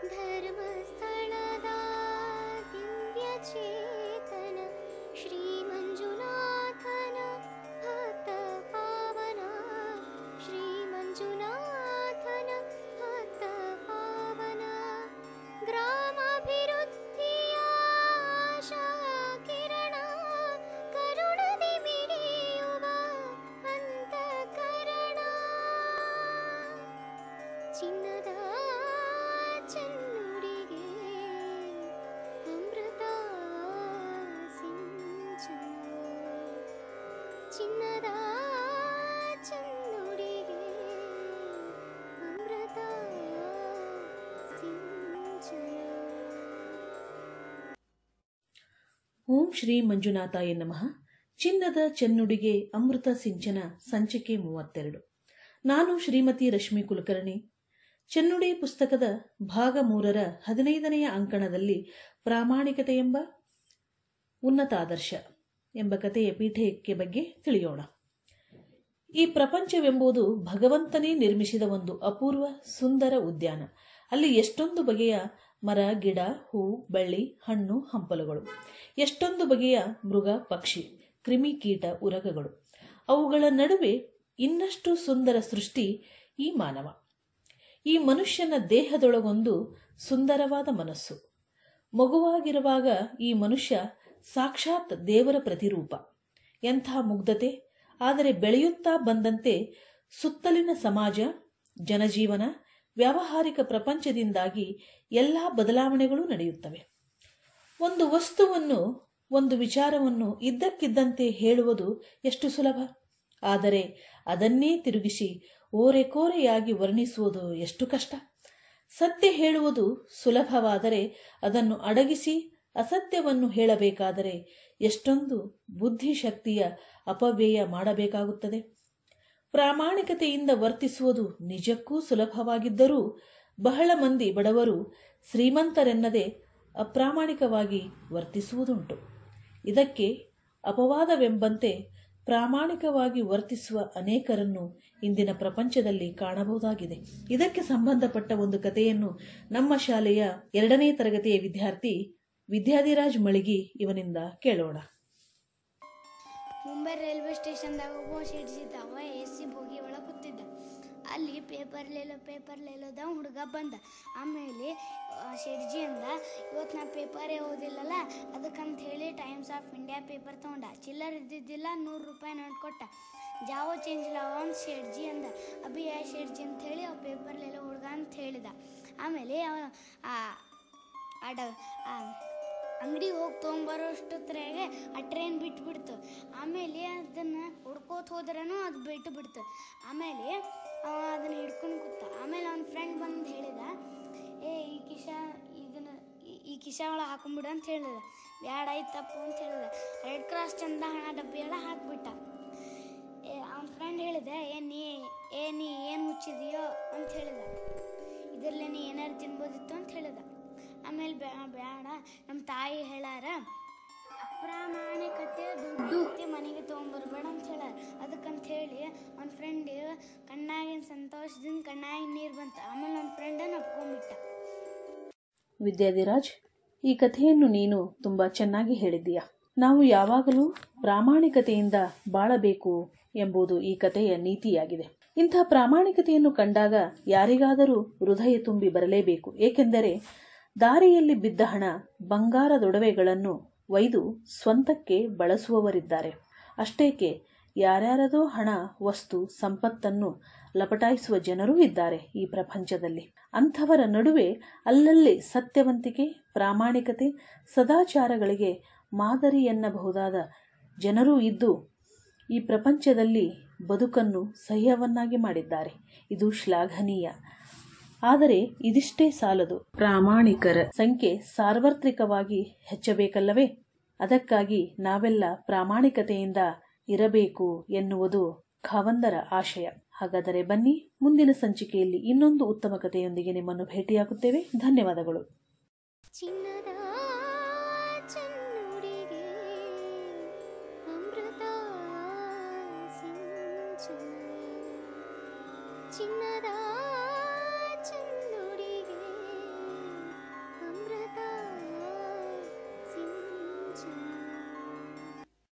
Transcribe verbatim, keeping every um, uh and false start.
ಧರ್ಮಸ್ಥಳದ ದಿವ್ಯ ಚೇತನ ಶ್ರೀ ಮಂಜುನಾಥನ ಭಕ್ತ ಪಾವನ ಶ್ರೀ ಮಂಜುನಾಥನ ಭಕ್ತ ಪಾವನ ಗ್ರಾಮಾಭಿವೃದ್ಧಿಯ ಆಶಾ ಕಿರಣ ಕರುಣದಿ ಮಿಡಿಯುವ ಅಂತಃಕರಣ ಚಿನ್ನದ ಚೆನ್ನುಡಿಗೆ ಅಮೃತ ಸಿಂಚನ ಚಿನ್ನದ ಚೆನ್ನುಡಿಗೆ ಅಮೃತ ಸಿಂಚನ. ಓಂ ಶ್ರೀ ಮಂಜುನಾಥಾಯ ನಮಃ. ಚಿನ್ನದ ಚೆನ್ನುಡಿಗೆ ಅಮೃತ ಸಿಂಚನ ಸಂಚಿಕೆ ಮೂವತ್ತೆರಡು. ನಾನು ಶ್ರೀಮತಿ ರಶ್ಮಿ ಕುಲಕರ್ಣಿ. ಚೆನ್ನುಡಿ ಪುಸ್ತಕದ ಭಾಗ ಮೂರರ ಹದಿನೈದನೆಯ ಅಂಕಣದಲ್ಲಿ ಪ್ರಾಮಾಣಿಕತೆ ಎಂಬ ಉನ್ನತ ಆದರ್ಶ ಎಂಬ ಕಥೆಯ ಪೀಠಿಕೆ ಬಗ್ಗೆ ತಿಳಿಯೋಣ. ಈ ಪ್ರಪಂಚವೆಂಬುದು ಭಗವಂತನೇ ನಿರ್ಮಿಸಿದ ಒಂದು ಅಪೂರ್ವ ಸುಂದರ ಉದ್ಯಾನ. ಅಲ್ಲಿ ಎಷ್ಟೊಂದು ಬಗೆಯ ಮರ, ಗಿಡ, ಹೂ, ಬಳ್ಳಿ, ಹಣ್ಣು, ಹಂಪಲುಗಳು, ಎಷ್ಟೊಂದು ಬಗೆಯ ಮೃಗ, ಪಕ್ಷಿ, ಕ್ರಿಮಿ, ಕೀಟ, ಉರಗಗಳು. ಅವುಗಳ ನಡುವೆ ಇನ್ನಷ್ಟು ಸುಂದರ ಸೃಷ್ಟಿ ಈ ಮಾನವ. ಈ ಮನುಷ್ಯನ ದೇಹದೊಳಗೊಂದು ಸುಂದರವಾದ ಮನಸ್ಸು. ಮಗುವಾಗಿರುವಾಗ ಈ ಮನುಷ್ಯ ಸಾಕ್ಷಾತ್ ದೇವರ ಪ್ರತಿರೂಪ. ಎಂಥ ಮುಗ್ಧತೆ! ಆದರೆ ಬೆಳೆಯುತ್ತಾ ಬಂದಂತೆ ಸುತ್ತಲಿನ ಸಮಾಜ, ಜನಜೀವನ, ವ್ಯಾವಹಾರಿಕ ಪ್ರಪಂಚದಿಂದಾಗಿ ಎಲ್ಲ ಬದಲಾವಣೆಗಳು ನಡೆಯುತ್ತವೆ. ಒಂದು ವಸ್ತುವನ್ನು, ಒಂದು ವಿಚಾರವನ್ನು ಇದ್ದಕ್ಕಿದ್ದಂತೆ ಹೇಳುವುದು ಎಷ್ಟು ಸುಲಭ. ಆದರೆ ಅದನ್ನೇ ತಿರುಗಿಸಿ ಓರೆಕೋರೆಯಾಗಿ ವರ್ಣಿಸುವುದು ಎಷ್ಟು ಕಷ್ಟ. ಸತ್ಯ ಹೇಳುವುದು ಸುಲಭವಾದರೆ ಅದನ್ನು ಅಡಗಿಸಿ ಅಸತ್ಯವನ್ನು ಹೇಳಬೇಕಾದರೆ ಎಷ್ಟೊಂದು ಬುದ್ಧಿಶಕ್ತಿಯ ಅಪವ್ಯಯ ಮಾಡಬೇಕಾಗುತ್ತದೆ. ಪ್ರಾಮಾಣಿಕತೆಯಿಂದ ವರ್ತಿಸುವುದು ನಿಜಕ್ಕೂ ಸುಲಭವಾಗಿದ್ದರೂ ಬಹಳ ಮಂದಿ ಬಡವರು ಶ್ರೀಮಂತರೆನ್ನದೆ ಅಪ್ರಾಮಾಣಿಕವಾಗಿ ವರ್ತಿಸುವುದುಂಟು. ಇದಕ್ಕೆ ಅಪವಾದವೆಂಬಂತೆ ಪ್ರಾಮಾಣಿಕವಾಗಿ ವರ್ತಿಸುವ ಅನೇಕರನ್ನು ಇಂದಿನ ಪ್ರಪಂಚದಲ್ಲಿ ಕಾಣಬಹುದಾಗಿದೆ. ಇದಕ್ಕೆ ಸಂಬಂಧಪಟ್ಟ ಒಂದು ಕಥೆಯನ್ನು ನಮ್ಮ ಶಾಲೆಯ ಎರಡನೇ ತರಗತಿಯ ವಿದ್ಯಾರ್ಥಿ ವಿದ್ಯಾಧಿರಾಜ್ ಮಳಿಗಿ ಇವನಿಂದ ಕೇಳೋಣ. ಮುಂಬೈ ರೈಲ್ವೆ ಸ್ಟೇಷನ್ದಾಗ ಒಬ್ಬ ಸಿಡಿಸಿದ್ದಾವ ಎ ಸಿ ಬೋಗಿ ಒಳಗೆ ಕೂತಿದ್ದ. ಅಲ್ಲಿ ಪೇಪರ್ ಲೇಲೋ ಪೇಪರ್ ಲೇಲೋದ ಹುಡುಗ ಬಂದ. ಆಮೇಲೆ ಶೆಡ್ಜಿ ಅಂದ, ಇವತ್ತು ನಾ ಪೇಪರೇ ಓದಿಲ್ಲಲ್ಲ, ಅದಕ್ಕಂತ ಹೇಳಿ ಟೈಮ್ಸ್ ಆಫ್ ಇಂಡಿಯಾ ಪೇಪರ್ ತೊಗೊಂಡ. ಚಿಲ್ಲರ್ ಇದ್ದಿದ್ದಿಲ್ಲ, ನೂರು ರೂಪಾಯಿ ನೋಟ್ ಕೊಟ್ಟ. ಜಾವೋ ಚೇಂಜ್ ಲಾವ ಅಂತ ಶೆಡ್ಜಿ ಅಂದ. ಅಭಿ ಯಾ ಶೆಡ್ಜಿ ಅಂತ ಹೇಳಿ ಅವ ಪೇಪರ್ ಲೇಲೋ ಹುಡುಗ ಅಂತ ಹೇಳಿದ. ಆಮೇಲೆ ಅಡ ಅಂಗಡಿಗೆ ಹೋಗಿ ತೊಗೊಂಬರೋಷ್ಟೊತ್ತರಾಗೆ ಆ ಟ್ರೈನ್ ಬಿಟ್ಬಿಡ್ತು. ಆಮೇಲೆ ಅದನ್ನು ಹುಡ್ಕೋತ ಹೋದ್ರೂ ಅದು ಬಿಟ್ಟು ಬಿಡ್ತು. ಆಮೇಲೆ ಅವ ಅದನ್ನು ಹಿಡ್ಕೊಂಡು ಕೂತ. ಆಮೇಲೆ ಅವನ ಫ್ರೆಂಡ್ ಬಂದು ಹೇಳಿದ, ಏ ಈ ಕಿಶಾ ಇದನ್ನು ಈ ಕಿಶಾ ಒಳಗೆ ಹಾಕೊಂಬಿಡು ಅಂತ ಹೇಳಿದ. ಬ್ಯಾಡ ಆಯ್ತಪ್ಪು ಅಂತ ಹೇಳಿದ. ರೆಡ್ ಕ್ರಾಸ್ ಚಂದ ಹಣ ಡಬ್ಬಿ ಎಲ್ಲ ಹಾಕ್ಬಿಟ್ಟ. ಏ ಅವನ ಫ್ರೆಂಡ್ ಹೇಳಿದ, ಏ ನೀ ಏ ನೀ ಏನು ಮುಚ್ಚಿದೆಯೋ ಅಂತ ಹೇಳಿದ. ಇದರಲ್ಲೇ ನೀ ಏನಾರು ತಿನ್ಬೋದಿತ್ತು ಅಂತ ಹೇಳಿದ. ಆಮೇಲೆ ಬ್ಯಾ ಬೇಡ ನಮ್ಮ ತಾಯಿ ಹೇಳಾರ, ಅಪ್ರಾಮಾಣಿಕತೆ ದುಡ್ಡು ಮನೆಗೆ ತೊಗೊಂಬರ್ಬೇಡ ಅಂತ ಹೇಳಾರ. ಅದಕ್ಕಂತ ಹೇಳಿ ಅವ್ನ ಫ್ರೆಂಡ್ ಕಣ್ಣಾಗಿನ ಸಂತೋಷದಿಂದ ಕಣ್ಣಾಗಿನ ನೀರು ಬಂತು. ಆಮೇಲೆ ಅವ್ನ ಫ್ರೆಂಡನ್ನು ಒಪ್ಕೊಂಡ್ಬಿಟ್ಟ. ವಿದ್ಯಾಧಿರಾಜ್, ಈ ಕಥೆಯನ್ನು ನೀನು ತುಂಬಾ ಚೆನ್ನಾಗಿ ಹೇಳಿದ್ದೀಯ. ನಾವು ಯಾವಾಗಲೂ ಪ್ರಾಮಾಣಿಕತೆಯಿಂದ ಬಾಳಬೇಕು ಎಂಬುದು ಈ ಕಥೆಯ ನೀತಿಯಾಗಿದೆ. ಇಂಥ ಪ್ರಾಮಾಣಿಕತೆಯನ್ನು ಕಂಡಾಗ ಯಾರಿಗಾದರೂ ಹೃದಯ ತುಂಬಿ ಬರಲೇಬೇಕು. ಏಕೆಂದರೆ ದಾರಿಯಲ್ಲಿ ಬಿದ್ದ ಹಣ, ಬಂಗಾರದೊಡವೆಗಳನ್ನು ಒಯ್ದು ಸ್ವಂತಕ್ಕೆ ಬಳಸುವವರಿದ್ದಾರೆ. ಅಷ್ಟೇಕೆ ಯಾರ್ಯಾರದೋ ಹಣ, ವಸ್ತು, ಸಂಪತ್ತನ್ನು ಲಪಟಾಯಿಸುವ ಜನರೂ ಇದ್ದಾರೆ ಈ ಪ್ರಪಂಚದಲ್ಲಿ. ಅಂಥವರ ನಡುವೆ ಅಲ್ಲಲ್ಲಿ ಸತ್ಯವಂತಿಕೆ, ಪ್ರಾಮಾಣಿಕತೆ, ಸದಾಚಾರಗಳಿಗೆ ಮಾದರಿ ಎನ್ನಬಹುದಾದ ಜನರೂ ಇದ್ದು ಈ ಪ್ರಪಂಚದಲ್ಲಿ ಬದುಕನ್ನು ಸಹ್ಯವನ್ನಾಗಿ ಮಾಡಿದ್ದಾರೆ. ಇದು ಶ್ಲಾಘನೀಯ. ಆದರೆ ಇದಿಷ್ಟೇ ಸಾಲದು. ಪ್ರಾಮಾಣಿಕರ ಸಂಖ್ಯೆ ಸಾರ್ವತ್ರಿಕವಾಗಿ ಹೆಚ್ಚಬೇಕಲ್ಲವೇ? ಅದಕ್ಕಾಗಿ ನಾವೆಲ್ಲ ಪ್ರಾಮಾಣಿಕತೆಯಿಂದ ಇರಬೇಕು ಎನ್ನುವುದು ಖಾವಂದರ ಆಶಯ. ಹಾಗಾದರೆ ಬನ್ನಿ, ಮುಂದಿನ ಸಂಚಿಕೆಯಲ್ಲಿ ಇನ್ನೊಂದು ಉತ್ತಮ ಕಥೆಯೊಂದಿಗೆ ನಿಮ್ಮನ್ನು ಭೇಟಿಯಾಗುತ್ತೇವೆ. ಧನ್ಯವಾದಗಳು. ಚಿನ್ನದ ಚೆನ್ನುಡಿಗೆ ಅಮೃತ ಸಿಂಚನ ಚಿನ್ನದ ಚೆನ್ನುಡಿಗೆ ಚಿನ್ನ